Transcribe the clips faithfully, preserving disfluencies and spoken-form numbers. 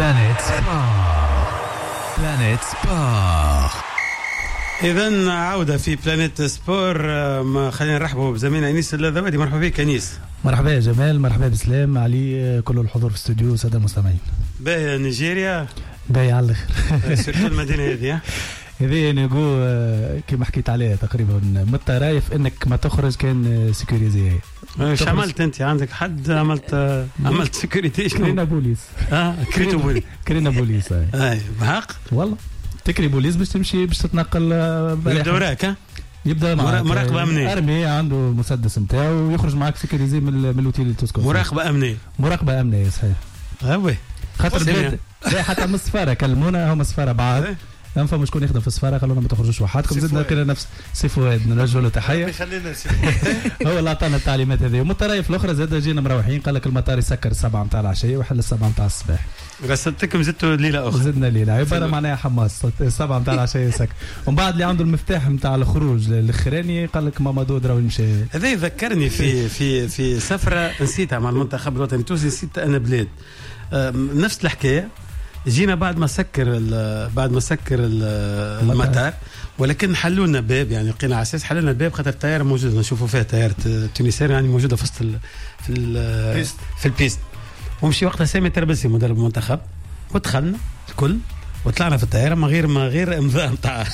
بلانيت سبور. بلانيت سبور. إذن عودة في بلانيت سبور. ما خلينا نرحبوا بزميلنا أنيس اللذوادي. مرحبا بك أنيس. مرحبا يا جمال، مرحبا بسلام علي، كل الحضور في الاستوديو سادة المستمعين. باهي نيجيريا باهي على الاخر. سيرتو المدينة هذه هذه نقول كما حكيت عليها تقريبا من الطرايف انك ما تخرج كان سيكوريزي. ايش عملت انت؟ عندك حد عملت عملت سيكوريتي؟ كرينا بوليس. اه كريتو بوليس. كرينا بوليس. اي بحق والله تكري بوليس باش تمشي باش تتنقل. يبدا وراك ها؟ يبدا معك مراقبة أمنية. أرمي عنده مسدس نتاعو ويخرج معك سيكوريزي من من الأوتيل اللي تسكن. مراقبة أمنية. مراقبة أمنية صحيح. اه وي. خاطر بلاد لا حتى من السفارة كلمونا، هم السفارة بعاد. هم فما شكون يخدم في السفارة قالوا لنا ما تخرجوش وحدكم. زدنا كنا نفس سي فؤاد نرجعوا له تحية. خلينا سي فؤاد. هو اللي عطانا التعليمات هذه. ومن الطرايف الأخرى زاد جينا مروحين قال لك المطار يسكر السبعة نتاع العشية ويحل السبعة نتاع الصباح. غسلتكم زدتوا ليلة أخرى. زدنا ليلة عبارة معناها حماس السبعة نتاع العشية يسكر. ومن بعد اللي عنده المفتاح نتاع الخروج الأخراني قال لك ماما دو دراو يمشي. هذا يذكرني في في في سفرة نسيتها مع المنتخب الوطني التونسي. نسيت أنا بلاد نفس الحكاية. جينا بعد ما سكر بعد ما سكر المطار، ولكن حلوا لنا باب، يعني لقينا على اساس حلوا لنا الباب خاطر الطياره موجوده نشوفوا فيها طياره تونسيه يعني موجوده في وسط في ال في البيست. ومشي وقتها سامي تربسي مدرب المنتخب ودخلنا الكل وطلعنا في الطياره من غير ما غير امضاء نتاع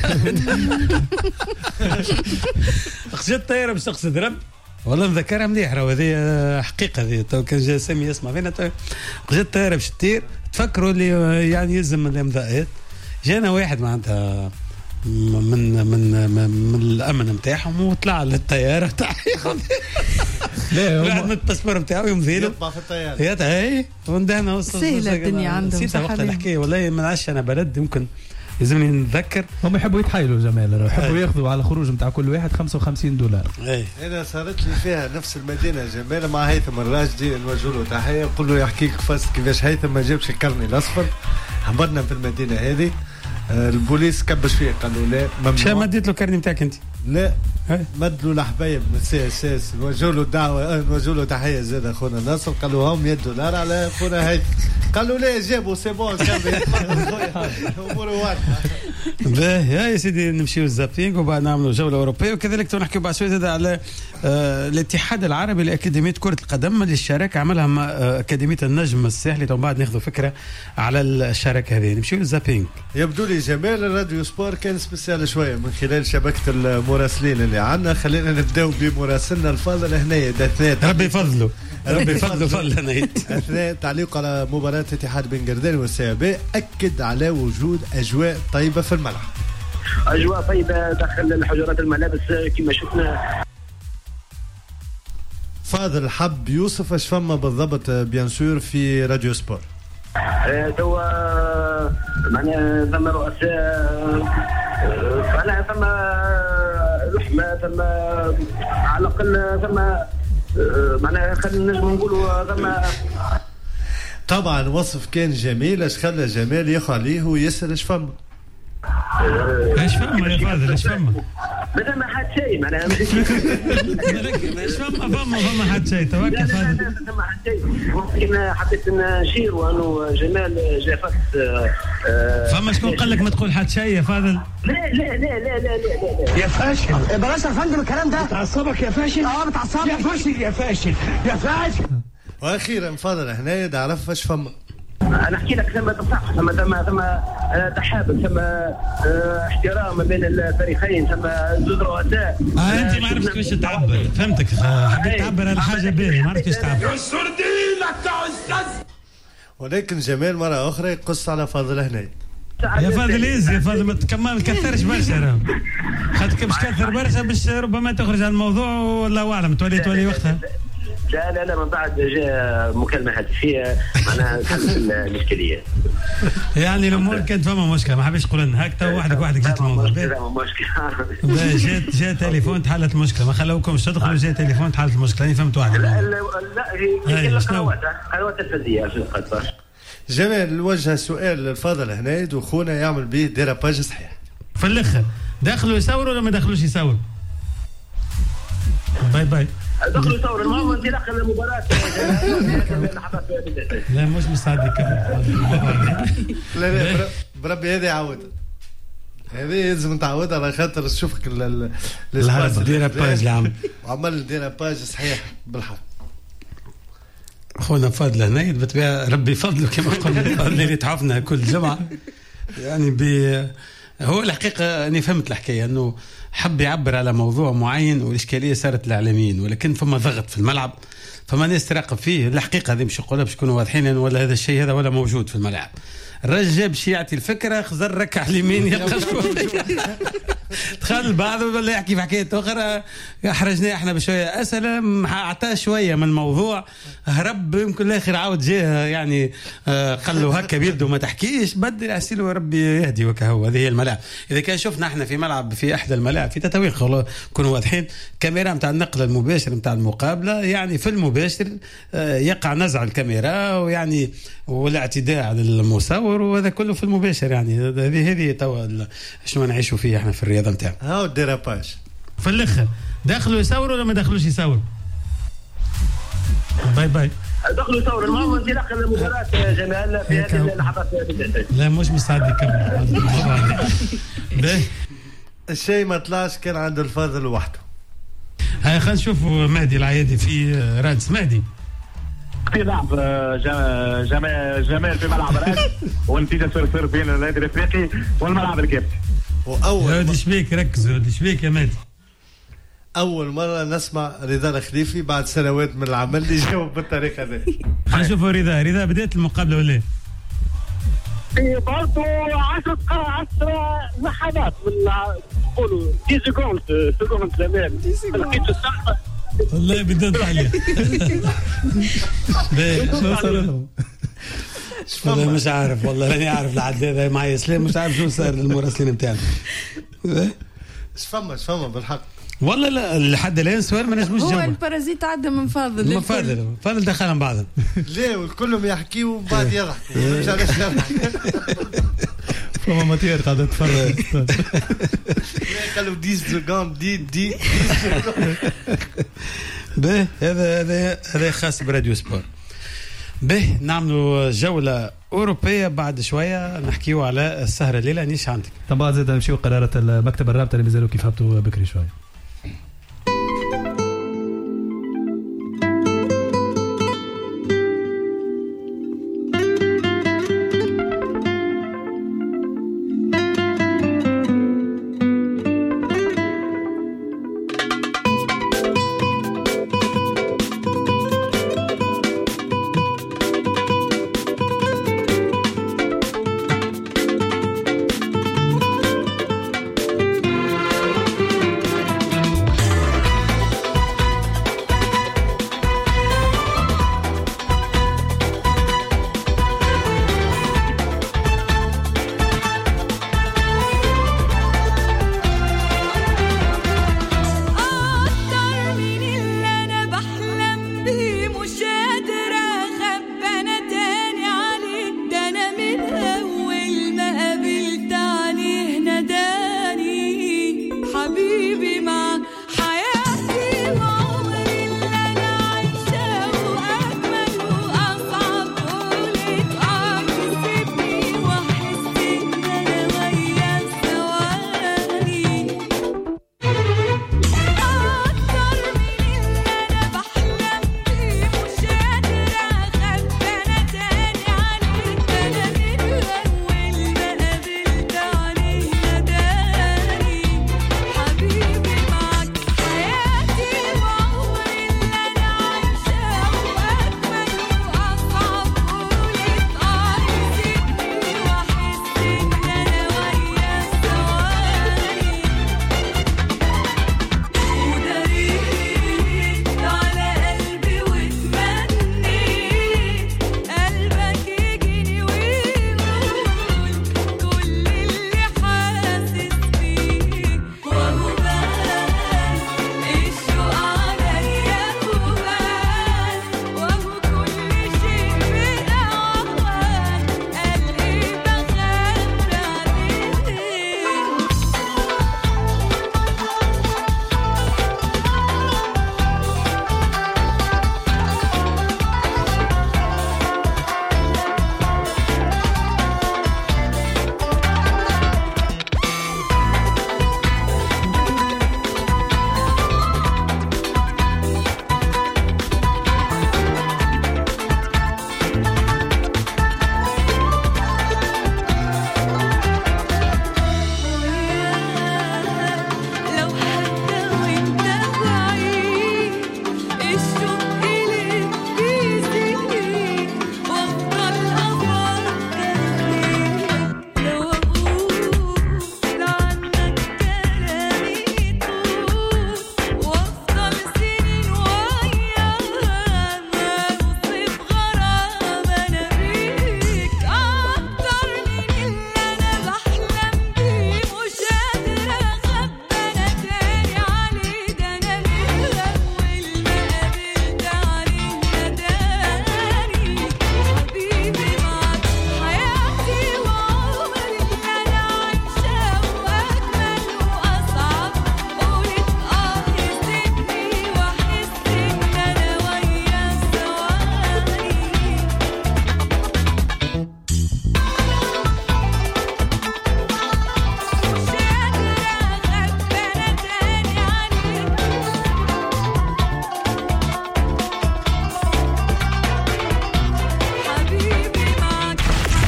خشيت الطياره باش تقصد رب. والله نذكرها مليح، راهو هذه حقيقه. هذه تو كان جا سامي يسمع فينا تو جات الطياره باش تطير تفكروا اللي يعني يلزم الامضاءات. جانا واحد معناتها من من من, من الامن نتاعهم وطلع للطياره تاعهم. لا واحد من الباسبور نتاعو يمضي له يطبع في الطياره. يا هاي وندهنا وصل سهله الدنيا عندهم. نسيت وقت الحكايه والله ما نعرفش انا بلد يمكن لازمني نتذكر. هم يحبوا يتحايلوا جمال، يحبوا ياخذوا على خروج نتاع كل واحد خمسة وخمسين دولار. اي انا صارت لي فيها نفس المدينه جمال مع هيثم الراشدي نوجه له تحيه. نقول له يحكيك فاس كيفاش هيثم ما جابش الكرني الاصفر. هبطنا في المدينه هذه البوليس كبش فيه قالوا لا ممنوع. شا مديت له كرني نتاعك انت؟ لا مد له الحبايب من السي اس اس نوجه له دعوه نوجه له تحيه زاد اخونا ناصر. قالوا هم مية دولار على اخونا هيثم. قالوا لا جابوا سي بون كامل اموره واضحه. باهي يا سيدي نمشيو الزابينغ وبعد نعملوا جوله اوروبيه. وكذلك نحكيو بعد شويه زاد على آه الاتحاد العربي لاكاديميه كره القدم اللي الشراكه عملها مع آه اكاديميه النجم الساحلي. ومن بعد ناخذوا فكره على الشراكه هذه. نمشيو للزابينغ. يبدو لي جمال الراديو سبور كان سبيسيال شويه من خلال شبكه المراسلين اللي عندنا. خلينا نبداو بمراسلنا الفاضل هنا اثناء ربي يفضلوا ربي يفضلوا فضل اثناء تعليق على مباراه اتحاد بن قردان والسيابي اكد على وجود اجواء طيبه في الملعب. اجواء طيبه داخل الحجرات الملابس كما شفنا. فاضل حب يوسف اش فما بالضبط بيان سور في راديو سبور؟ توا معناها ثم رؤساء معناها ثم لحمه ثم على الاقل ثم معناها خلينا نجم نقولوا ثم. طبعا وصف كان جميل. اش خلى جمال ياخذ عليه ويسال اش فما؟ اش فما يا فاضل اش فما؟ بدل ما حد شيء معناها اش فما فما فما حد شيء توكل فاضل. لا لا فما حد شيء. ممكن حبيت نشير وانه جمال جا فقط. فما شكون قال لك ما تقول حد شيء يا فاضل؟ لا لا لا لا لا لا لا يا فاشل بلاش يا فندم الكلام ده. بتعصبك يا فاشل. اه بتعصبك يا فاشل يا فاشل يا فاشل. واخيرا فاضل هنا نعرف اش فما. انا احكي لك ثم تصح ثم ثم ثم تحابب ثم احترام بين الفريقين ثم زوج رؤساء. اه انت ما عرفتش كيفاش تعبر. فهمتك حبيت تعبر على حاجه باهيه ما عرفتش كيفاش تعبر. ولكن جمال مره اخرى يقص على فاضل هنا. يا فاضل ايز يا فاضل ما تكمل كثرش برشا راه خاطر باش كثر برشا باش ربما تخرج على الموضوع والله اعلم تولي تولي وقتها. لا لا لا من بعد جاء مكالمة هاتفية معناها حلت الإشكالية. يعني الأمور كانت فما مشكلة ما حبيش نقول لنا هكذا وحدك وحدك جات الموضوع. مشكلة. جات جات تليفون تحلت المشكلة ما خلوكمش تدخلوا جات تليفون تحلت المشكلة. أنا فهمت واحد. لا لا لا هي قنوات قنوات تلفزية في القطر. جمال وجه سؤال للفاضل هنا وخونا يعمل به ديراباج صحيح. في الأخر دخلوا يصوروا ولا ما دخلوش يصوروا؟ باي باي. دخلوا ثورة المهم انطلاق المباراة. لا مش مستعد يكمل. لا لا بربي هذه عودة، هذه لازم نتعودها على خاطر نشوفك الهرب ديرها باج العام وعمل ديرها باج صحيح بالحق. خونا فاضل هنا بالطبيعة ربي فضله كما قلنا اللي تعرفنا كل جمعة يعني ب هو الحقيقة أنا فهمت الحكاية أنه حب يعبر على موضوع معين والإشكالية صارت الإعلاميين، ولكن فما ضغط في الملعب فما ناس تراقب فيه. الحقيقة هذه مش نقولها باش يكونوا واضحين ولا هذا الشيء هذا ولا موجود في الملعب. الرجل جاب شي يعطي الفكرة خزر ركع على اليمين يلقى دخل بعض ولا يحكي في حكاية أخرى. حرجنا احنا بشوية أسئلة عطاه شوية من الموضوع هرب يمكن الآخر عاود جاه يعني قال له هكا بيبدو ما تحكيش بدل أسئلة ربي يهدي وكهو. هذه هي الملاعب. إذا كان شفنا احنا في ملعب في إحدى الملاعب في تتويق كونوا واضحين كاميرا متاع النقل المباشر متاع المقابلة يعني في المباشر يقع نزع الكاميرا ويعني والاعتداء على المصور وهذا كله في المباشر. يعني هذه هذه توا شنو نعيشوا فيه احنا في الرياضه نتاعنا. هاو الديراباج في الاخر دخلوا يصوروا ولا ما دخلوش يصوروا؟ باي باي. دخلوا يصوروا المهم انطلاق المباراه جمال في هذه اللحظات. لا مش مستعد يكمل. الشيء ما طلعش كان عنده الفضل وحده. هاي خلينا نشوفوا مهدي العيادي في رادس. مهدي في لعب جمال جمال في ملعب رادس والنتيجه صفر صفر بين النادي الافريقي والملعب الكابتن. واول هذا شبيك ركزوا هذا شبيك يا مهدي. اول مره نسمع رضا الخليفي بعد سنوات من العمل اللي جاوب بالطريقه هذه. خلينا نشوفوا رضا. رضا بدات المقابله ولا في برضه عشرة عشرة لحظات من نقولوا عشرة سكوند سكوند زمان لقيت السالفه والله بدون تعليق. شنو صار لهم؟ والله مش عارف والله راني عارف العداد معايا سلام مش عارف شو صار للمراسلين بتاعنا. اش فما اش فما بالحق والله لا لحد الان سؤال ما نجموش هو نجاوب. البارازيت عدى من فاضل من فاضل فاضل دخلهم بعضهم. لا والكلهم يحكيوا ومن بعد يضحكوا مش علاش نضحك. فما ماتير قاعده تفرج قالوا دي سكوند دي دي به هذا هذا هذا خاص براديو سبور. به نعملوا جوله اوروبيه بعد شويه نحكيو على السهره الليله. نيش عندك طبعا زاد نمشيو قرارات المكتب الرابطه اللي مازالوا كيف هبطوا بكري شويه.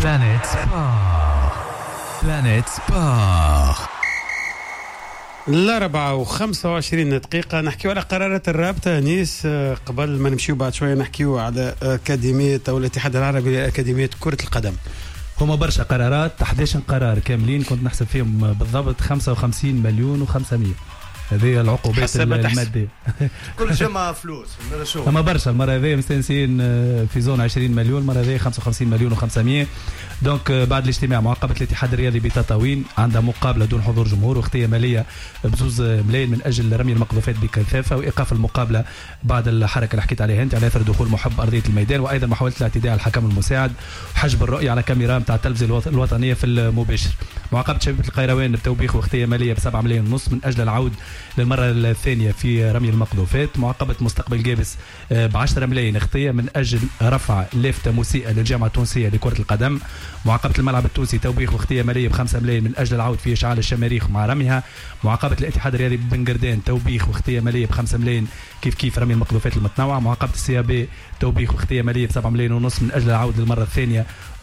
Planet Sport. Planet Sport. الأربعة وخمسة وعشرين دقيقة نحكيو على قرارات الرابطة نيس. قبل ما نمشيو بعد شوية نحكيو على أكاديمية أو الاتحاد العربي لأكاديمية كرة القدم. هما برشا قرارات، أحد عشر قرار كاملين كنت نحسب فيهم بالضبط خمسة وخمسين مليون وخمسمية. هذه العقوبات المادية. كل جمعة فلوس. أما برشا المرة هذه مستانسين في زون عشرين مليون، المرة هذه خمسة وخمسين مليون وخمسمية. دونك بعد الاجتماع معاقبة الاتحاد الرياضي بتطاوين عندها مقابلة دون حضور جمهور واختية مالية بزوز ملايين من أجل رمي المقذوفات بكثافة وإيقاف المقابلة بعد الحركة اللي حكيت عليها أنت على أثر دخول محب أرضية الميدان، وأيضا محاولة الاعتداء على الحكم المساعد وحجب الرؤية على كاميرا متاع التلفزيون الوطنية في المباشر. معاقبة شبيبة القيروان بتوبيخ واختية مالية بسبعة ملايين ونص من أجل العود للمرة الثانية في رمي المقذوفات. معاقبة مستقبل جابس بعشرة ملايين اختية من أجل رفع لافتة مسيئة للجامعة التونسية لكرة القدم. معاقبة الملعب التونسي توبيخ واختية مالية بخمسة ملايين من أجل العود في إشعال الشماريخ مع رميها. معاقبة الاتحاد الرياضي بن قردان توبيخ واختية مالية بخمسة ملايين كيف كيف رمي المقذوفات المتنوعة. معاقبة السي بي توبيخ واختية مالية بسبعة ملايين ونص من أجل العود للمرة الثانية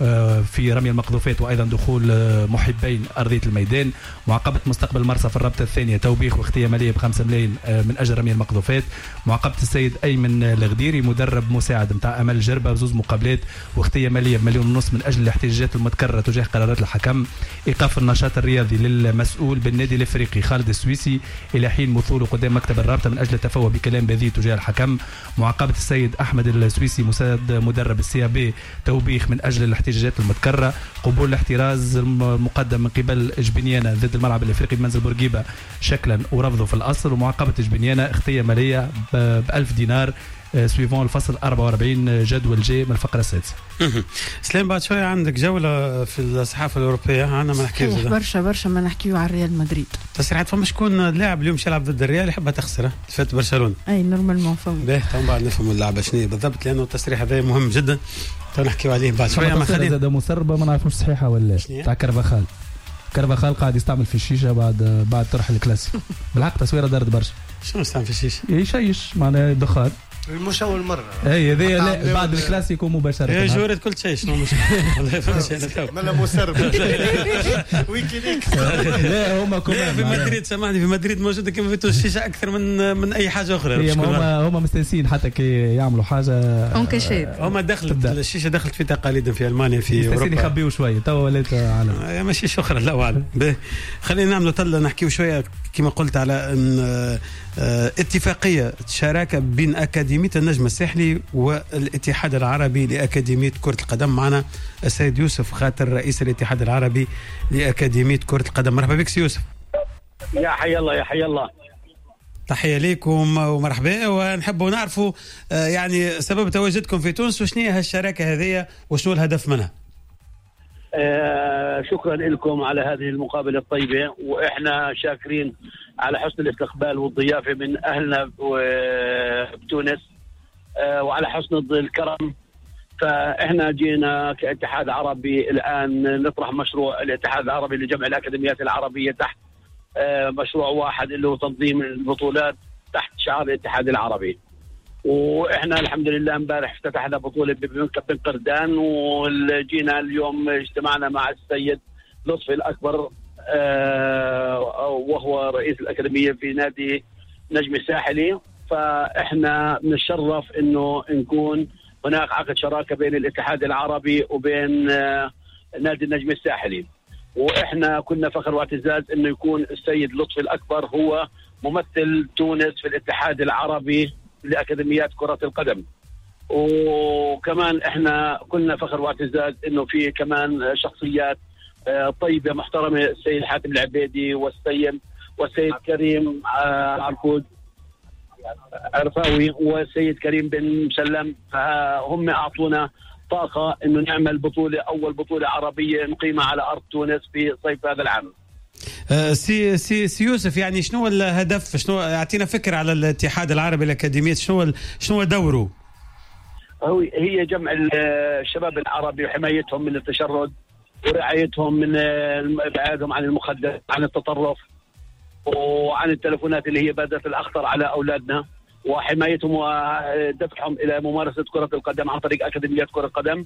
في رمي المقذوفات وأيضا دخول محبين أرضية الميدان. معاقبة مستقبل مرصف الرابطة الثانية توبيخ واختية مالية بخمسة ملايين من أجل رمي المقذوفات. معاقبة السيد أيمن الغديري مدرب مساعد متاع أمل جربة بزوز مقابلات واختية مالية بمليون ونص من أجل الاحتجاجات المتكررة تجاه قرارات الحكم. إيقاف النشاط الرياضي للمسؤول بالنادي الإفريقي خالد السويسي إلى حين مثوله قدام مكتب الرابطة من أجل التفوه بكلام بذيء تجاه الحكم. معاقبة السيد أحمد السويسي مساعد مدرب السي بي توبيخ من أجل الاحتجاجات المتكررة. قبول الاحتراز المقدم من قبل إجبنيانا ضد الملعب الإفريقي بمنزل بورقيبة شكلا ورفضه في الأصل. ومعاقبة إجبنيانا اختية مالية بألف دينار سويفون الفصل أربعة وأربعين جدول جي من الفقرة السادسة. سلام بعد شوية عندك جولة في الصحافة الأوروبية. عنا ما نحكيو برشا برشا ما نحكيو على ريال مدريد. تصريحات فما شكون لاعب اليوم يلعب ضد الريال يحبها تخسر فات برشلونة. أي نورمالمون فما. باهي تو بعد نفهم اللعبة شنو بالضبط لأنه التصريح هذا مهم جدا. تو نحكيو عليه بعد شوية. ما خلينا زاد مسربة ما نعرفوش صحيحة ولا تاع كرفخال. كرفخال قاعد يستعمل في الشيشة بعد بعد طرح الكلاسيكو. بالحق تصويرة دارت برشا. شنو يستعمل في الشيشة؟ يشيش معناها دخان. مش أول مرة. اي هذه لا بعد الكلاسيكو مباشرة. يا جورت كل شيء شنو مش مالا مسرب ويكي ليكس. لا هما كمان في مدريد سامحني في مدريد موجودة كما في تونس الشيشة أكثر من من أي حاجة أخرى. هما هما مستانسين حتى كي يعملوا حاجة. أونكشيت. هما دخلت الشيشة دخلت في تقاليد في ألمانيا في أوروبا. مستانسين يخبيوا شوية تو ولات عالم. ماشي شكرا لا أعلم. خلينا نعملوا تلا نحكيو شوية كما قلت على اتفاقية شراكة بين أكاديمية النجم الساحلي والاتحاد العربي لأكاديمية كرة القدم. معنا السيد يوسف خاطر رئيس الاتحاد العربي لأكاديمية كرة القدم. مرحبا بك يوسف. يا حي الله يا حي الله. تحية لكم ومرحبا. ونحبوا نعرفوا يعني سبب تواجدكم في تونس وشنو هي هالشراكة هذه وشنو الهدف منها. آه شكرا لكم على هذه المقابلة الطيبة وإحنا شاكرين على حسن الاستقبال والضيافة من أهلنا بتونس آه وعلى حسن الكرم. فإحنا جينا كاتحاد عربي الآن نطرح مشروع الاتحاد العربي لجمع الأكاديميات العربية تحت آه مشروع واحد اللي هو تنظيم البطولات تحت شعار الاتحاد العربي. واحنا الحمد لله امبارح افتتحنا بطوله بن قردان وجينا اليوم اجتمعنا مع السيد لطفي الاكبر آه وهو رئيس الاكاديميه في نادي نجم الساحلي. فاحنا نتشرف انه نكون هناك عقد شراكه بين الاتحاد العربي وبين آه نادي النجم الساحلي. واحنا كنا فخر واعتزاز انه يكون السيد لطفي الاكبر هو ممثل تونس في الاتحاد العربي لأكاديميات كرة القدم. وكمان احنا كلنا فخر واعتزاز انه في كمان شخصيات طيبة محترمة السيد حاتم العبيدي والسيد والسيد كريم عرفود عرفاوي والسيد كريم بن مسلم. فهم اعطونا طاقة انه نعمل بطولة اول بطولة عربية نقيمها على ارض تونس في صيف هذا العام. سي سي سي يوسف يعني شنو الهدف شنو اعطينا فكره على الاتحاد العربي للاكاديميات شنو شنو دوره؟ هو هي جمع الشباب العربي وحمايتهم من التشرد ورعايتهم من ابعادهم عن المخدرات عن التطرف وعن التلفونات اللي هي بدات الاخطر على اولادنا وحمايتهم ودفعهم الى ممارسه كره القدم عن طريق اكاديميات كره القدم.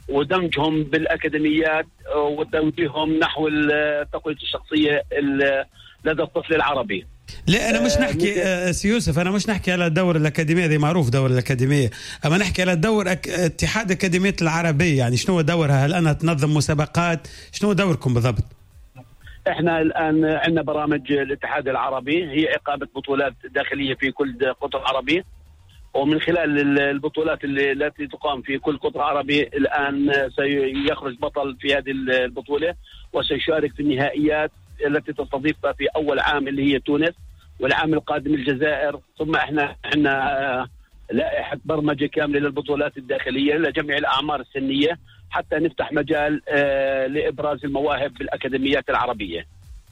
ودمجهم بالأكاديميات وتوجيههم نحو تقوية الشخصية لدى الطفل العربي. لا أنا مش نحكي آه سي يوسف، أنا مش نحكي على الدور الأكاديمية، دي معروف دور الأكاديمية، أما نحكي على الدور أك... اتحاد أكاديمية العربية، يعني شنو دورها؟ هل أنا تنظم مسابقات؟ شنو دوركم بالضبط؟ احنا الآن عندنا برامج الاتحاد العربي، هي إقامة بطولات داخلية في كل قطر عربي، ومن خلال البطولات التي تقام في كل قطر عربي الآن سيخرج بطل في هذه البطولة وسيشارك في النهائيات التي تستضيفها في أول عام اللي هي تونس، والعام القادم الجزائر. ثم احنا عندنا لائحة برمجة كاملة للبطولات الداخلية لجميع الأعمار السنية حتى نفتح مجال لإبراز المواهب بالأكاديميات العربية.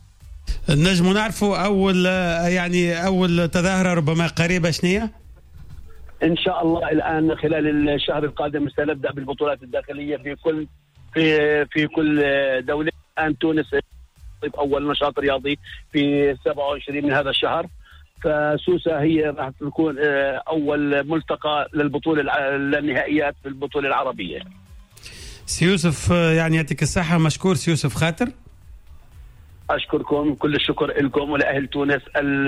نجم نعرفوا أول يعني أول تظاهرة ربما قريبة شنية؟ إن شاء الله الآن خلال الشهر القادم سنبدأ بالبطولات الداخلية في كل في في كل دولة. الآن تونس أول نشاط رياضي في سبعة وعشرين من هذا الشهر، فسوسة هي راح تكون أول ملتقى للبطولة للنهائيات في البطولة العربية. سيوسف يعني يعطيك الصحة، مشكور سيوسف خاطر. أشكركم كل الشكر لكم ولأهل تونس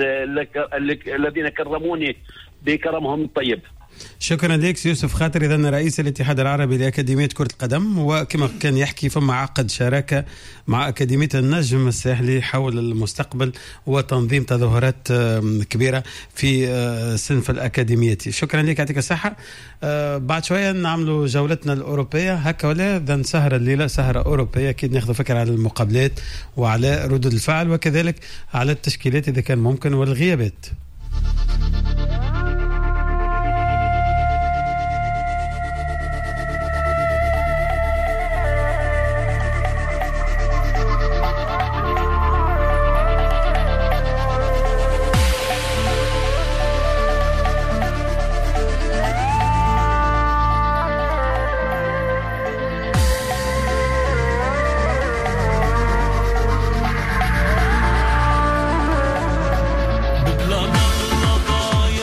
الذين كرموني بكرمهم الطيب. شكرا لك يوسف خاطر، إذن رئيس الاتحاد العربي لأكاديمية كرة القدم، وكما كان يحكي فما عقد شراكة مع أكاديمية النجم الساحلي حول المستقبل وتنظيم تظاهرات كبيرة في صنف الأكاديمية. شكرا لك، يعطيك الصحة. بعد شوية نعملوا جولتنا الأوروبية هكا ولا ذن سهرة الليلة، سهرة أوروبية أكيد ناخذ فكرة على المقابلات وعلى ردود الفعل وكذلك على التشكيلات إذا كان ممكن والغيابات. بلا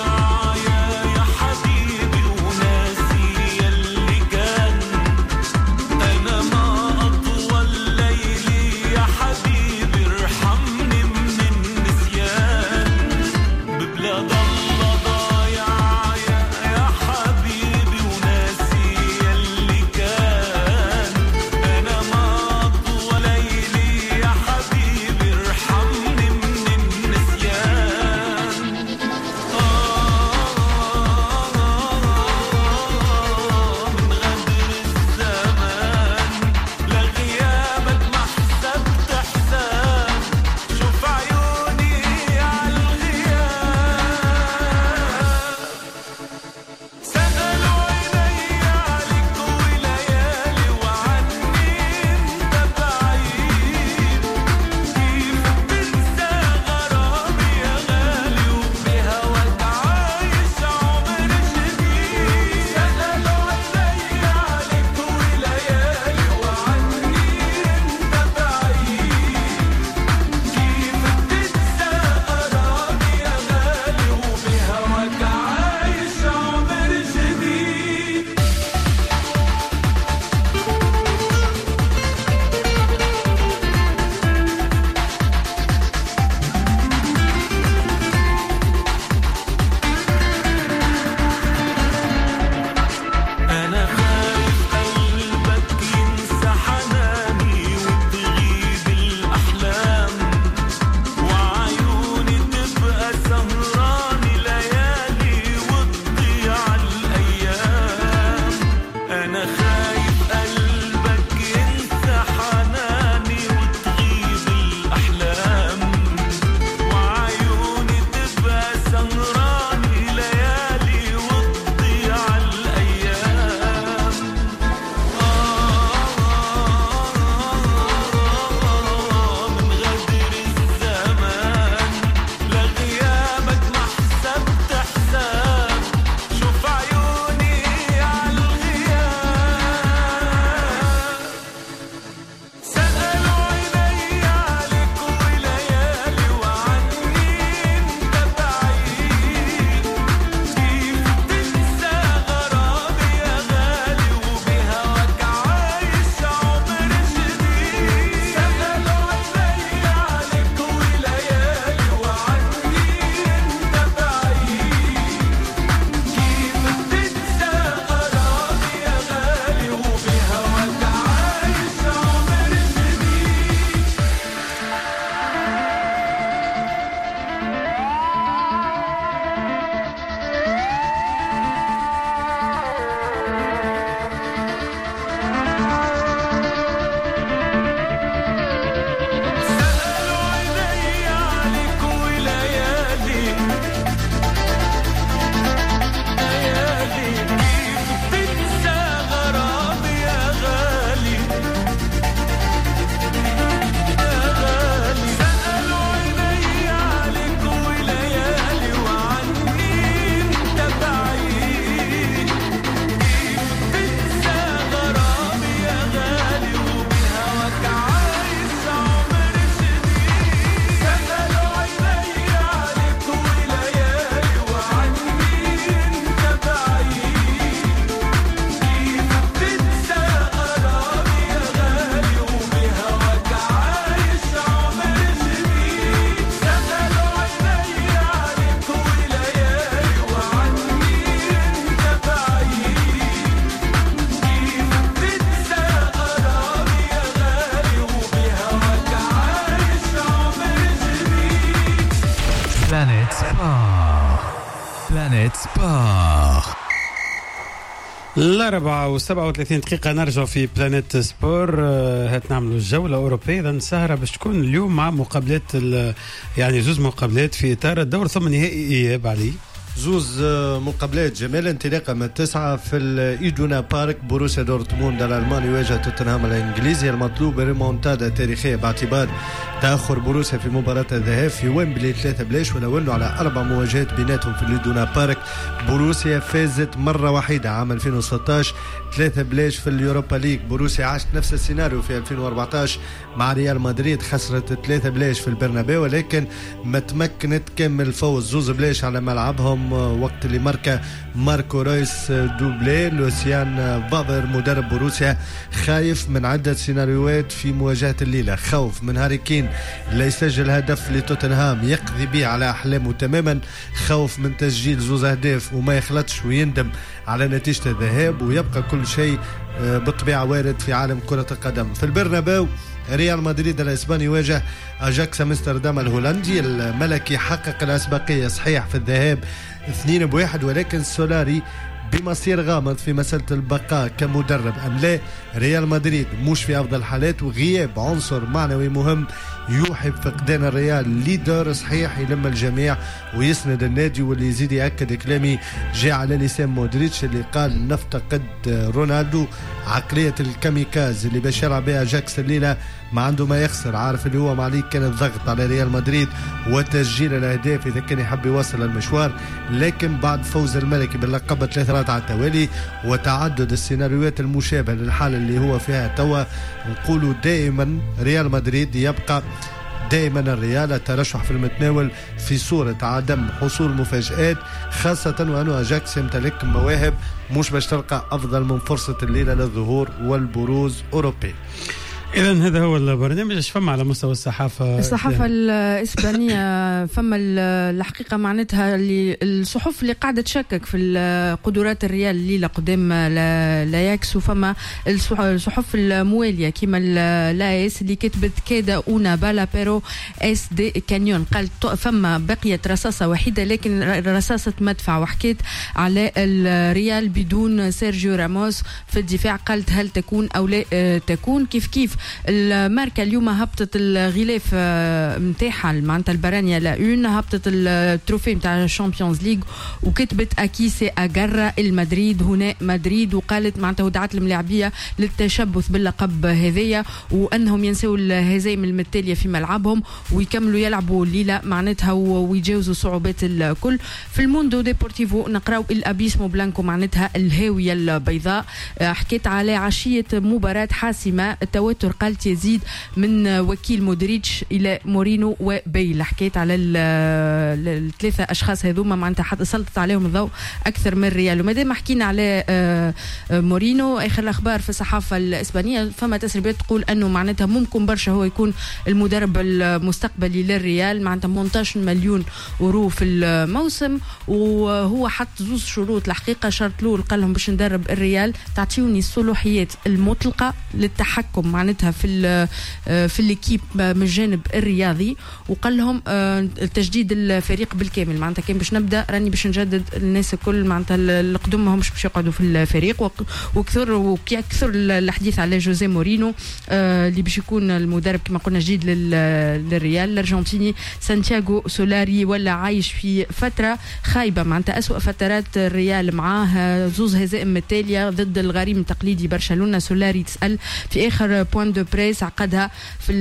Planète Sport. الأربعة وسبعة وثلاثين دقيقة نرجع في بلانيت سبور. هات نعملوا الجولة أوروبية. إذا السهرة باش تكون اليوم مع مقابلات يعني زوز مقابلات في إطار الدور ثم نهائي إياب علي. زوز مقابلات جمال انطلاقا من التسعة في الإيدونا بارك. بوروسيا دورتموند الألماني يواجه توتنهام الإنجليزي. المطلوب ريمونتادا تاريخية باعتبار تأخر بوروسيا في مباراة الذهاب في ويمبلي ثلاثة بلاش، ولو أنه على أربع مواجهات بيناتهم في الإيدونا بارك بوروسيا فازت مرة واحدة عام ألفين وستة عشر ثلاثة بلاش في اليوروبا ليج. بوروسيا عاشت نفس السيناريو في ألفين وأربعة عشر مع ريال مدريد، خسرت ثلاثة بلاش في البرنابيو ولكن ما تمكنت كمل الفوز زوز بلاش على ملعبهم وقت اللي ماركا ماركو رويس دوبلي. لوسيان فابر مدرب بوروسيا خايف من عدة سيناريوهات في مواجهة الليلة. خوف من هاري كين لا يسجل هدف لتوتنهام يقضي به على أحلامه تماما. خوف من تسجيل زوز أهداف وما يخلطش ويندم على نتيجة الذهاب. ويبقى كل شيء بالطبيعة وارد في عالم كرة القدم. في البرنابيو ريال مدريد الاسباني يواجه اجاكس امستردام الهولندي. الملكي حقق الاسبقية صحيح في الذهاب اثنين بواحد، ولكن سولاري بمصير غامض في مسألة البقاء كمدرب أم لا. ريال مدريد مش في أفضل حالات وغياب عنصر معنوي مهم يوحي بفقدان الريال. ليدر صحيح يلم الجميع ويسند النادي، واللي يزيد يأكد كلامي جاء على لسان مودريتش اللي قال نفتقد رونالدو. عقلية الكاميكاز اللي باش يلعب بها جاكس الليلة ما عنده ما يخسر، عارف اللي هو معليك كان الضغط على ريال مدريد وتسجيل الأهداف إذا كان يحب يوصل المشوار. لكن بعد فوز الملكي باللقب ثلاث رات على التوالي وتعدد السيناريوهات المشابهة للحالة اللي هو فيها توا، نقولوا دائما ريال مدريد يبقى دائما الريال الترشح في المتناول في صورة عدم حصول مفاجآت، خاصة وأنه أجاكس يمتلك مواهب مش باش تلقى أفضل من فرصة الليلة للظهور والبروز أوروبي. إذا هذا هو البرنامج. ايش فما على مستوى الصحافة؟ الصحافة الإسبانية فما الحقيقة معناتها اللي الصحف اللي قاعدة تشكك في قدرات الريال الليلة قدام لاياكس، وفما الصحف الموالية كيما لايس اللي كتبت كادا أونا بالا بيرو اس دي كانيون، قالت فما بقيت رصاصة وحيدة لكن رصاصة مدفع، وحكيت على الريال بدون سيرجيو راموس في الدفاع، قالت هل تكون أو لا تكون. كيف كيف الماركة اليوم هبطت الغلاف متاعها معناتها البرانيا لاون، هبطت التروفي متاع الشامبيونز ليج وكتبت اكيسي اجرا المدريد هنا مدريد، وقالت معناتها ودعت الملاعبيه للتشبث باللقب هذايا وانهم ينسوا الهزائم المتاليه في ملعبهم ويكملوا يلعبوا الليله معناتها ويجاوزوا صعوبات الكل. في الموندو ديبورتيفو نقراو الابيسمو بلانكو معناتها الهاويه البيضاء، حكيت على عشيه مباراه حاسمه، التوتر قالت يزيد من وكيل مودريتش الى مورينو وبيل. حكيت على الثلاثه اشخاص هذوما معناتها حتى سلطت عليهم الضوء اكثر من ريال. ومادام حكينا على مورينو، اخر الاخبار في الصحافه الاسبانيه فما تسريبات تقول انه معناتها ممكن برشا هو يكون المدرب المستقبلي للريال، معناتها ثمانية عشر مليون اورو في الموسم، وهو حط زوز شروط الحقيقه. شرط له قال لهم باش ندرب الريال تعطيوني الصلاحيات المطلقه للتحكم معناتها في في الكيب من الجانب الرياضي، وقال لهم تجديد الفريق بالكامل، معناتها كان باش نبدا راني باش نجدد الناس الكل معناتها القدم ماهمش باش يقعدوا في الفريق. وكثر وكثر الحديث على جوزيه مورينو اللي باش يكون المدرب كما قلنا جديد للريال. الارجنتيني سانتياغو سولاري ولا عايش في فتره خايبه معناتها اسوأ فترات الريال معاه زوز هزائم متاليه ضد الغريم التقليدي برشلونه. سولاري تسال في اخر بوين دو بريس عقدها في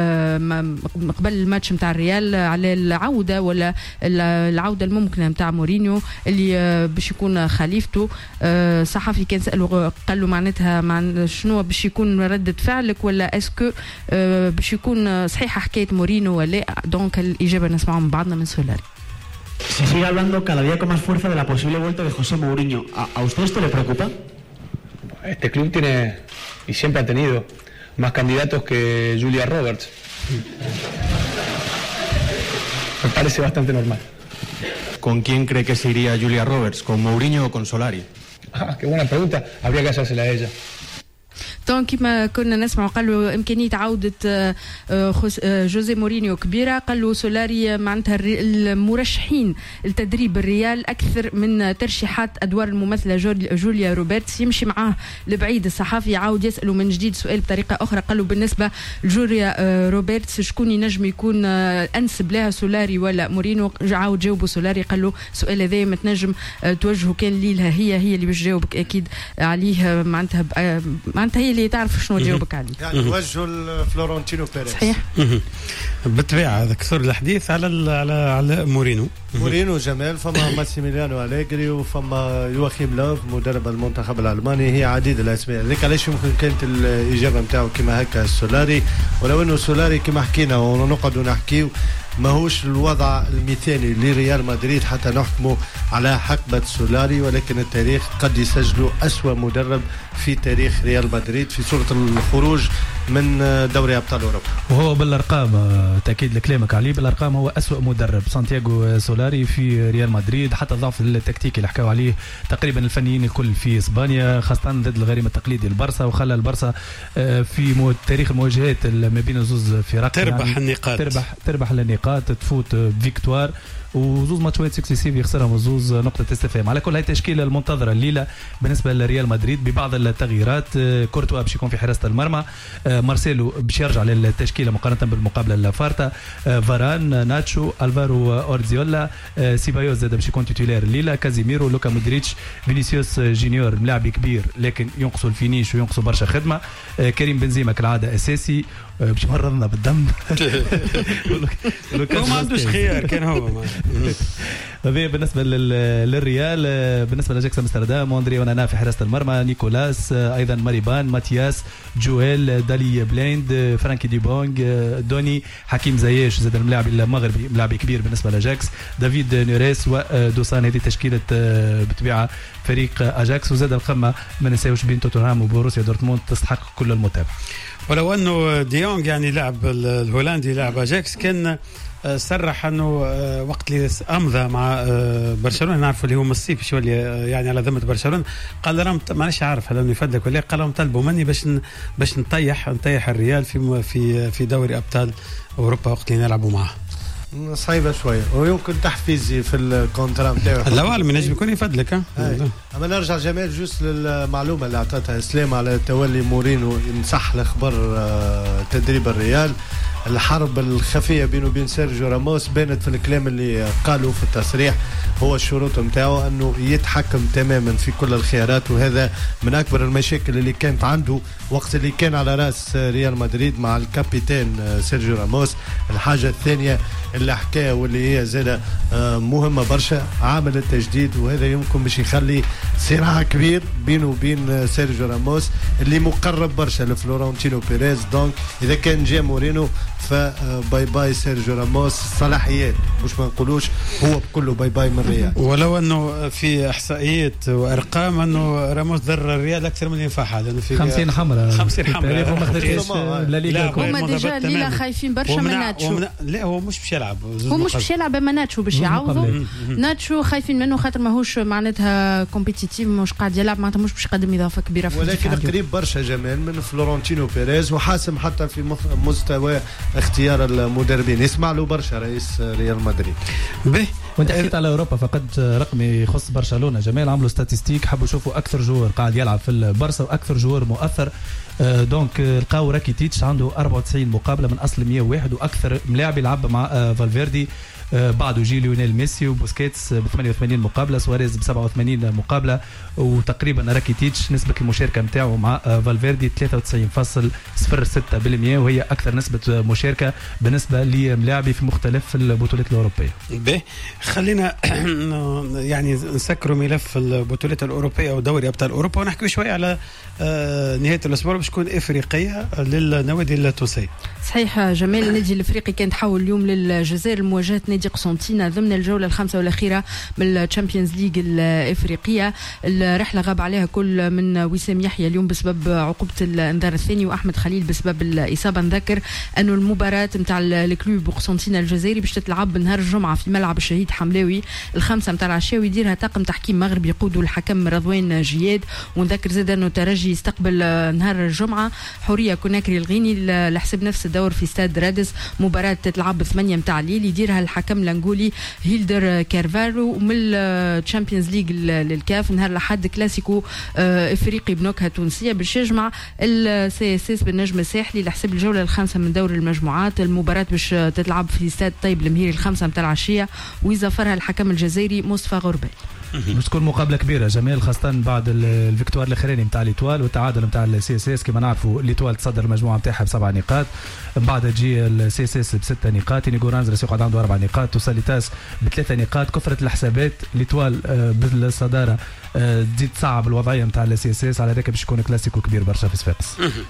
قبل الماتش نتاع الريال على العوده ولا العوده الممكنه نتاع مورينيو اللي باش يكون خليفته. صحفي كان ساله قال له معناتها مع شنو باش يكون رده فعلك ولا اسكو باش يكون صحيحه حكايه مورينيو ولا. دونك الاجابه نسمعها من بعضنا من سولاري. Se sigue hablando cada día con más fuerza de la posible vuelta de José Mourinho. ¿A, a usted esto le preocupa? Este club tiene y siempre ha tenido más candidatos que Julia Roberts. Me parece bastante normal. ¿Con quién cree que se iría Julia Roberts? ¿Con Mourinho o con Solari? Ah, qué buena pregunta. Habría que hacérsela a ella. دونك كما كنا نسمع قالوا امكانيه عوده جوزي مورينيو كبيره. قالوا سولاري معناتها المرشحين لتدريب الريال اكثر من ترشيحات ادوار الممثله جوليا روبرتس. يمشي معاه لبعيد. الصحافي يعاود يسالوا من جديد سؤال بطريقه اخرى. قالوا بالنسبه لجوليا روبرتس شكون ينجم يكون انسب لها سولاري ولا مورينيو؟ عاود جاوبوا سولاري. قال له السؤال هذا ما تنجم توجهه كان ليلها هي هي اللي باش تجاوبك اكيد عليه. معناتها معناتها هي اللي تعرف شنو تجاوبك عليه. يعني وجهه لفلورنتينو بيريز. صحيح. بالطبيعه ذكر الحديث على على على مورينو. مورينو جمال. فما ماسيميليانو أليغري وفما يواخيم لوف مدرب المنتخب الالماني. هي عديد الاسماء. هذيك علاش يمكن كانت الاجابه نتاعو كما هكا سولاري. ولو انه سولاري كما حكينا ونقعدوا نحكيو ماهوش الوضع المثالي لريال مدريد حتى نحكموا على حقبة سولاري، ولكن التاريخ قد يسجله أسوأ مدرب في تاريخ ريال مدريد في صورة الخروج من دوري أبطال أوروبا. وهو بالأرقام تأكيد لكلامك عليه، بالأرقام هو أسوأ مدرب سانتياغو سولاري في ريال مدريد. حتى الضعف التكتيكي اللي حكاوا عليه تقريبا الفنيين الكل في إسبانيا، خاصة ضد الغريم التقليدي البرسا، وخلى البرسا في تاريخ المواجهات ما بين زوز فرق تربح يعني النقاط تربح تربح النقاط تفوت بفيكتوار، وزوز ماتشات سكسيسيف يخسرهم وزوز نقطة استفهام. على كل هاي التشكيلة المنتظرة الليلة بالنسبة لريال مدريد ببعض التغييرات. كورتوا باش يكون في حراسة المرمى، مارسيلو باش يرجع للتشكيلة مقارنة بالمقابلة لفارتا، فاران، ناتشو، الفارو اورزيولا، سيبايوس زاد باش يكون تيتولير الليلة، كازيميرو، لوكا مودريتش، فينيسيوس جونيور ملاعب كبير لكن ينقصوا الفينيش وينقصوا برشا خدمة، كريم بنزيما كالعادة أساسي باش مرضنا بالدم. هو ما عندوش خيار كان هو. هذا بالنسبه للريال. بالنسبه لجاكس امستردام اندري ونانا في حراسه المرمى، نيكولاس، ايضا ماريبان، ماتياس، جويل، دالي بلايند، فرانكي دي بونغ، دوني، حكيم زياش زاد الملاعب المغربي ملاعب كبير بالنسبه لجاكس، دافيد نوريس ودوسان. هذه تشكيله بطبيعه فريق اجاكس. وزاد القمه ما نساوش بين توتنهام وبوروسيا دورتموند تستحق كل المتابعه. ولو انه ديونغ يعني لاعب الهولندي لاعب اجاكس كان صرح انه وقت اللي امضى مع برشلونه نعرفوا اللي هو مصيف شو اللي يعني على ذمه برشلونه، قال لهم مانيش عارف هل انه يفدك ولا، قال لهم طلبوا مني باش باش نطيح نطيح الريال في في في دوري ابطال اوروبا وقت اللي نلعبوا معاه. صعيبه شويه ويمكن تحفيزي في الكونترا نتاعو. لا والله ما نجم يكون يفدلك. ها اما نرجع جمال جوست للمعلومه اللي اعطتها اسلام على تولي مورينو نصح الخبر تدريب الريال. الحرب الخفيه بينه وبين سيرجيو راموس بانت في الكلام اللي قالوا في التصريح. هو الشروط نتاعو انه يتحكم تماما في كل الخيارات، وهذا من اكبر المشاكل اللي كانت عنده وقت اللي كان على راس ريال مدريد مع الكابيتان سيرجيو راموس. الحاجه الثانيه اللي حكاها واللي هي زاده مهمه برشا عامل التجديد، وهذا يمكن باش يخلي صراع كبير بينه وبين سيرجيو راموس اللي مقرب برشا لفلورنتينو بيريز. دونك اذا كان جا مورينو فباي باي سيرجيو راموس صلاحيات مش ما نقولوش هو بكله باي باي من الريال. ولو انه في احصائيات وارقام انه راموس ضر الريال اكثر من ينفعها، لانه في خمسين حمراء خمسين حمراء ما خدتش لا ليغا. هما ديجا الليله خايفين برشا من ناتشو. لا هو مش باش يلعب، هو مش باش يلعب اما ناتشو باش يعوضوا. ناتشو خايفين منه خاطر ماهوش معناتها كومبيتيتيف، مش قاعد يلعب معناتها مش باش يقدم اضافه كبيره في ولكن قريب برشا جمال من فلورنتينو بيريز وحاسم حتى في مستوى اختيار المدربين. يسمع له برشا رئيس ريال مدريد. به وانت حكيت على اوروبا فقد رقم يخص برشلونه جمال. عملوا ستاتستيك حبوا يشوفوا اكثر جوار قاعد يلعب في البرسا واكثر جوار مؤثر. دونك لقاو راكيتيتش عنده أربعة وتسعين مقابله من اصل مية وواحد، واكثر ملاعب يلعب مع فالفيردي. بعده يجي ليونيل ميسي وبوسكيتس ب ثمانية وثمانين مقابله، سواريز ب سبعة وثمانين مقابله، وتقريبا راكيتيتش نسبه المشاركه نتاعو مع فالفيردي ثلاثة وتسعين فاصلة صفر ستة بالمئة، وهي اكثر نسبه مشاركه بالنسبه لملاعبي في مختلف البطولات الاوروبيه. به خلينا يعني نسكروا ملف البطولات الاوروبيه ودوري ابطال اوروبا ونحكي شويه على نهايه الاسبوع باش تكون افريقيه للنوادي التونسيه. صحيح جمال. النادي الافريقي كان تحول اليوم للجزائر لمواجهه نادي قسنطينة ضمن الجوله الخامسه والاخيره من الشامبيونز ليج الافريقيه. الرحله غاب عليها كل من وسام يحيى اليوم بسبب عقوبه الانذار الثاني، واحمد خليل بسبب الاصابه. نذكر انه المباراه نتاع الكلوب قسنطينة الجزائري باش تتلعب نهار الجمعه في ملعب الشهيد حملاوي الخمسة متاع العشاء ويديرها طاقم تحكيم مغربي يقوده الحكم رضوان جياد. ونذكر زاد انه ترجي يستقبل نهار الجمعة حورية كوناكري الغيني لحسب نفس الدور في استاد رادس. مباراة تتلعب ثمانية متاع الليل يديرها الحكم الانغولي هيلدر كارفارو. ومن الشامبيونز ليج للكاف نهار الاحد كلاسيكو افريقي بنكهة تونسية باش يجمع السي اس اس بالنجم الساحلي لحسب الجولة الخامسة من دور المجموعات. المباراة باش تتلعب في استاد طيب المهيري الخامسة متاع العشية ويزفرها الحكم الجزائري مصطفى غربال. باش تكون مقابله كبيره جمال خاصه بعد الفيكتوار الاخراني نتاع ليتوال والتعادل نتاع السي اس اس. كما نعرفوا ليتوال تصدر المجموعه نتاعها بسبع نقاط من بعد تجي السي اس اس بسته نقاط نيغورانز راس يقعد عنده اربع نقاط توساليتاس بثلاثه نقاط. كثرت الحسابات ليتوال بالصداره تزيد تصعب الوضعيه نتاع السي اس اس على ذاك باش يكون كلاسيكو كبير برشا في صفاقس.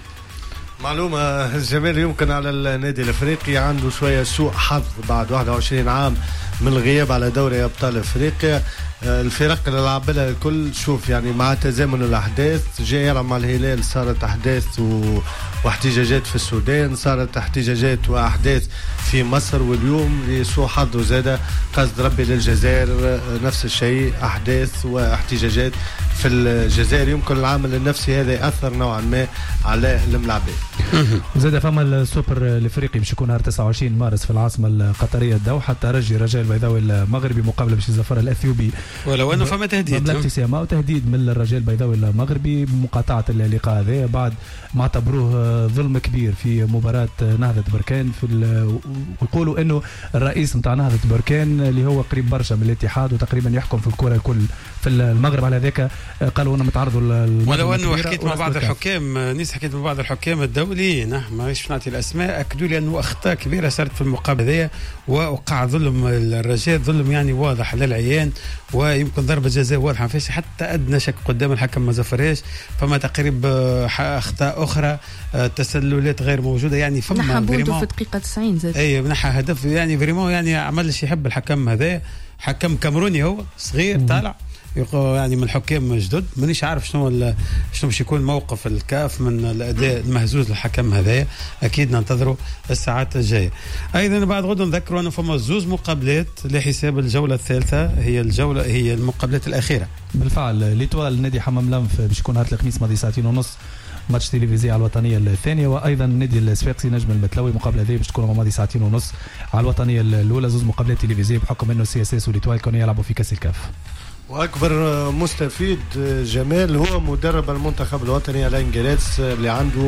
معلومة الجمال يمكن على النادي الافريقي عنده شوية سوء حظ بعد واحد وعشرين عام من الغياب على دوري ابطال افريقيا. الفرق اللي لعب لها الكل شوف يعني مع تزامن الاحداث جاء مع الهلال صارت احداث و... واحتجاجات في السودان صارت احتجاجات واحداث في مصر واليوم لسوء حظه زاد قصد ربي للجزائر نفس الشيء احداث واحتجاجات في الجزائر. يمكن العامل النفسي هذا ياثر نوعا ما على الملاعبين. زاد فما السوبر الافريقي باش يكون نهار تسعة وعشرين مارس في العاصمه القطريه الدوحه. الترجي رجاء البيضاوي المغربي مقابله باش يزفر الاثيوبي ولو انه فما تهديد ابتسامه وتهديد من الرجاء البيضاوي المغربي بمقاطعه اللقاء هذا بعد ما اعتبروه ظلم كبير في مباراه نهضه بركان في ويقولوا انه الرئيس نتاع نهضه بركان اللي هو قريب برشا من الاتحاد وتقريبا يحكم في الكره الكل في المغرب على ذاك قالوا انه متعرضوا. ولو انه حكيت مع بعض الحكام نيس حكيت مع بعض الحكام الدوليين ماهيش نعطي الاسماء اكدوا لي انه اخطاء كبيره صارت في المقابله هذه ووقع ظلم الرجاء ظلم يعني واضح للعيان ويمكن ضربه جزاء واضحه ما فيش حتى ادنى شك قدام الحكم ما زفرهاش. فما تقريب اخطاء اخرى تسللات غير موجوده يعني فما نحى بودو في دقيقه تسعين زاد اي نحى هدف يعني فريمون يعني عملش يحب الحكم هذا حكم كامروني هو صغير طالع يعني من الحكام جدد مانيش عارف شنو شنو باش يكون موقف الكاف من الاداء المهزوز للحكم هذايا. اكيد ننتظروا الساعات الجايه. ايضا بعد غد نذكروا انه فما زوز مقابلات لحساب الجوله الثالثه هي الجوله هي المقابلات الاخيره. بالفعل ليتوال نادي حمام لنف باش يكون نهار الخميس ماضي ساعتين ونص ماتش تلفزيوني على الوطنيه الثانيه. وايضا النادي الصفاقسي نجم المتلوي مقابله هذه باش تكون ماضي ساعتين ونص على الوطنيه الاولى. زوز مقابلات تلفزيونيه بحكم انه سي اس اس وليتوال كانوا يلعبوا في كاس الكاف. واكبر مستفيد جمال هو مدرب المنتخب الوطني الان جيريتس اللي عنده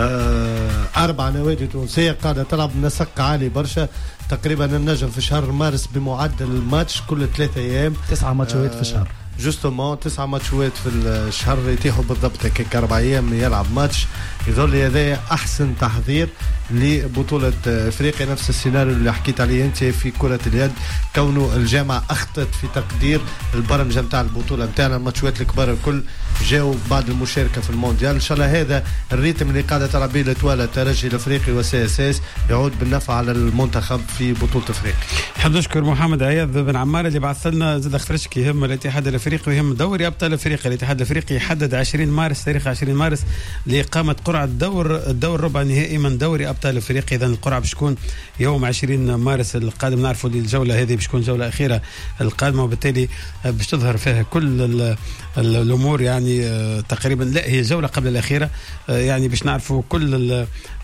اربع نوادي تونسيه قاعده تلعب بنسق عالي برشا. تقريبا النجم في شهر مارس بمعدل ماتش كل ثلاثة ايام تسعة ماتشات في الشهر جوستومون تسعة ماتشات في الشهر يتيحوا بالضبط هيك اربع ايام يلعب ماتش. يظل هذا احسن تحضير لبطوله افريقيا نفس السيناريو اللي حكيت عليه انت في كره اليد كونه الجامعه اخطت في تقدير البرمجه نتاع البطوله نتاعنا. الماتشات الكبار الكل جاوا بعد المشاركه في المونديال. ان شاء الله هذا الريتم اللي قاعده تلعب به لتوالا الترجي الافريقي وسي اس اس يعود بالنفع على المنتخب في بطوله افريقيا. نحب نشكر محمد عياض بن عمار اللي بعث لنا زاد خرجك يهم الاتحاد الافريقي ويهم دوري ابطال افريقيا. الاتحاد الافريقي يحدد عشرين مارس تاريخ عشرين مارس لاقامه قرعه الدور الدور ربع نهائي من دوري ابطال افريقيا. اذا القرعه باش تكون يوم عشرين مارس القادم. نعرفوا الجوله هذه باش تكون جوله اخيره القادمه وبالتالي باش تظهر فيها كل الامور يعني تقريبا لا هي الجوله قبل الاخيره يعني باش نعرفوا كل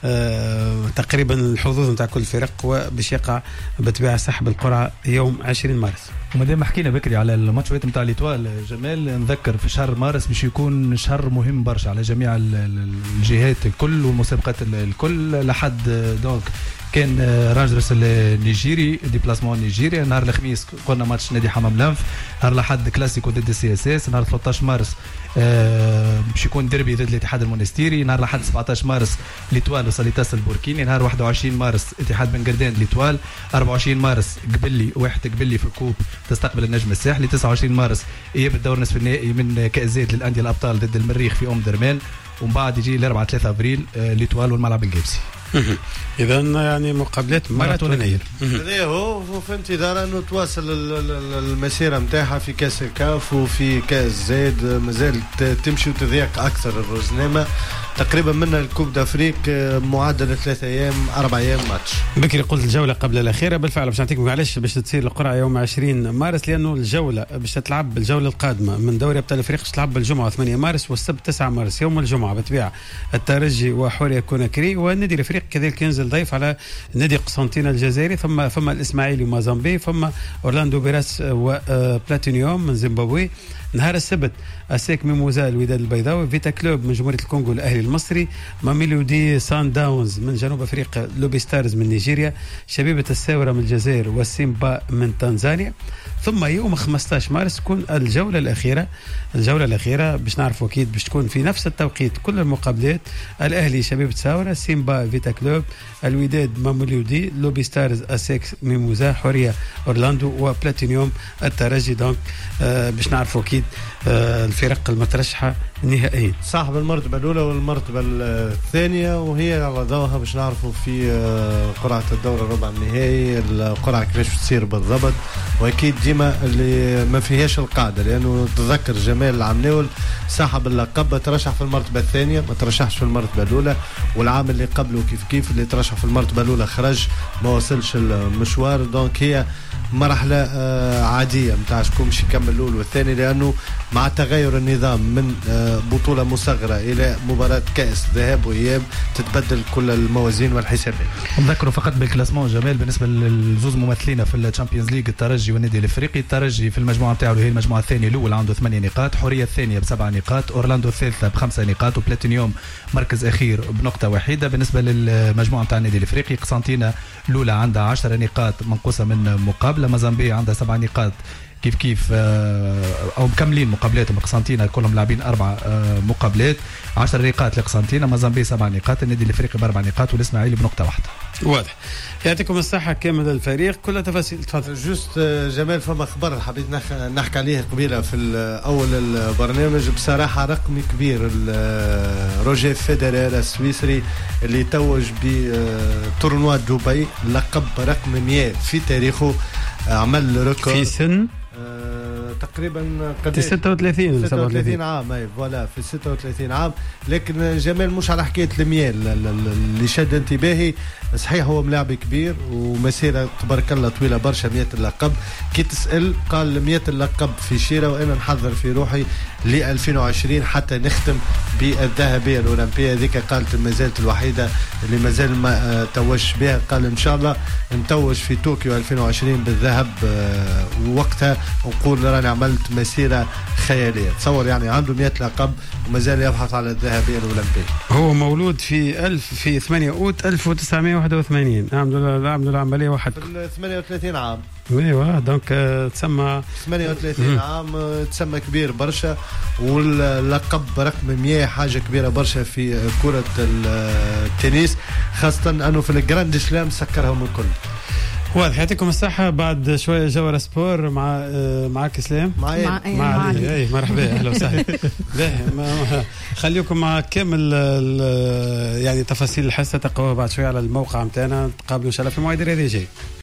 تقريبا الحظوظ نتاع كل فرق وباش يقع بطبيعه سحب القرعه يوم عشرين مارس. ومادام حكينا بكري على الماتشات نتاع ليتوال جمال نذكر في شهر مارس باش يكون شهر مهم برشا على جميع الجهات الكل والمسابقات الكل لحد دونك كان رانجرز النيجيري ديبلاسمون نيجيريا. نهار الخميس قلنا ماتش نادي حمام لنف. نهار الاحد كلاسيكو ضد السي اس اس. نهار ثلاثة عشر مارس باش يكون ديربي ضد الاتحاد المونستيري. نهار الاحد سبعة عشر مارس ليتوال وساليتاس البوركيني. نهار واحد وعشرين مارس اتحاد بن قردان ليتوال. أربعة وعشرين مارس قبلي واحد قبلي في الكوب تستقبل النجم الساحلي. تسعة وعشرين مارس اياب الدور نصف النهائي من كاس زيت للانديه الابطال ضد المريخ في ام درمان. ومن بعد يجي الأربعة ثلاثة افريل ليتوال والملعب الجيبسي. اذا يعني مقابلات ماراثونيه. هذا هو في انتظار انه تواصل المسيره نتاعها في كاس الكاف وفي كاس زيد مازال تمشي وتضيق اكثر الرزنامه. تقريبا من الكوب دافريك معدل ثلاثة ايام اربع ايام ماتش. بكري قلت الجوله قبل الاخيره بالفعل باش نعطيكم علاش باش تصير القرعه يوم عشرين مارس، لانه الجوله باش تلعب الجوله القادمه من دوري ابطال افريقيا تلعب بالجمعه ثمانية مارس والسبت تسعة مارس. يوم الجمعه بتبيع الترجي وحوريه كوناكري، والنادي الافريقي كذلك ينزل ضيف على نادي قسنطينه الجزائري، ثم ثم الاسماعيلي ومازامبي، ثم اورلاندو بيراس وبلاتينيوم من زيمبابوي. نهار السبت اسيك ميموزا الوداد البيضاوي، فيتا كلوب من جمهوريه الكونغو الاهلي المصري، ماميلودي سان داونز من جنوب افريقيا، لوبي ستارز من نيجيريا، شبيبه الساوره من الجزائر، والسيمبا من تنزانيا. ثم يوم خمسة عشر مارس تكون الجوله الاخيره. الجوله الاخيره باش نعرفوا اكيد باش تكون في نفس التوقيت كل المقابلات، الاهلي شبيبه ساوره، سيمبا فيتا كلوب، الوداد ماميلودي، لوبي ستارز اسيك ميموزا، حوريه اورلاندو، وبلاتينيوم الترجي. دونك آه باش نعرفوا اكيد آه الفرق المترشحه نهائيا، صاحب المرتبه الاولى والمرتبه الثانيه، وهي على ضوءها باش نعرفوا في قرعه الدور الربع النهائي القرعه كيفاش تصير بالضبط. واكيد ديما اللي ما فيهاش القاعده، لانه تذكر جمال العمناول صاحب اللقب ترشح في المرتبه الثانيه، ما ترشحش في المرتبه الاولى، والعام اللي قبله كيف كيف اللي ترشح في المرتبه الاولى خرج ما وصلش المشوار. دونك هي مرحله عاديه نتاع شكون باش يكمل الاول والثاني، لانه مع تغير النظام من بطوله مصغره الى مباراه كاس ذهاب واياب تتبدل كل الموازين والحسابات. نذكروا فقط بالكلاسمون جمال بالنسبه للزوز ممثلين في الشامبيونز ليج، الترجي والنادي الافريقي. الترجي في المجموعه نتاعو اللي هي المجموعه الثانيه الاولى عنده ثمانية نقاط، حوريه الثانيه بسبع نقاط، اورلاندو الثالثه بخمسه نقاط، وبلاتينيوم مركز اخير بنقطه واحده. بالنسبه للمجموعه نتاع النادي الافريقي قسنطينه الاولى عندها عشر نقاط منقوصه من مقابله، مازامبي عندها سبع نقاط كيف كيف او مكملين مقابلاتهم. قسنطينه كلهم لاعبين اربع مقابلات، عشر نقاط لقسنطينه، مازامبي سبع نقاط، النادي الافريقي باربع نقاط، والاسماعيلي بنقطه واحده. واضح. يعطيكم الصحه كامل الفريق، كل تفاصيل. تفضل. جوست جمال فما خبر حبيت نحكي عليه قبيله في اول البرنامج. بصراحه رقم كبير روجيه فيدرر السويسري اللي توج بتورنوا دبي لقب رقم مئة في تاريخه، عمل ريكورد في سن تقريبا قد ستة وثلاثين ستة وثلاثين عام. اي فوالا في ستة وثلاثين عام. لكن جمال مش على حكايه الميال اللي شد انتباهي. صحيح هو ملاعب كبير ومسيره تبارك الله طويله برشا، مئة اللقب. كي تسال قال مئة اللقب في شيره، وانا نحضر في روحي ل ألفين وعشرين حتى نختم بالذهبيه الاولمبيه. هذيك قالت ما زالت الوحيده اللي ما زال ما توج بها. قال ان شاء الله نتوج في طوكيو ألفين وعشرين بالذهب، ووقتها نقول راني عملت مسيره خياليه. تصور يعني عنده مئة لقب وما زال يبحث على الذهبيه الاولمبيه. هو مولود في ألف في ثمانية أوت ألف وتسعمائة وواحد وثمانين. عملوا عملوا العمليه واحد في ثمانية وثلاثين عام. ايوه دونك تسمى ثمانية وثلاثين عام، تسمى كبير برشا. واللقب رقم مئة حاجه كبيره برشا في كره التنس، خاصه انه في الجراند سلام سكرهم الكل. واضح. يعطيكم الصحة. بعد شوية جوهرة سبور مع معك اسلام. معي مع مع علي. اي مرحبا اهلا وسهلا. خليكم مع كامل يعني تفاصيل الحصة تلقوها بعد شوية على الموقع نتاعنا. تقابلوا ان شاء الله في موعد رياضي جاي.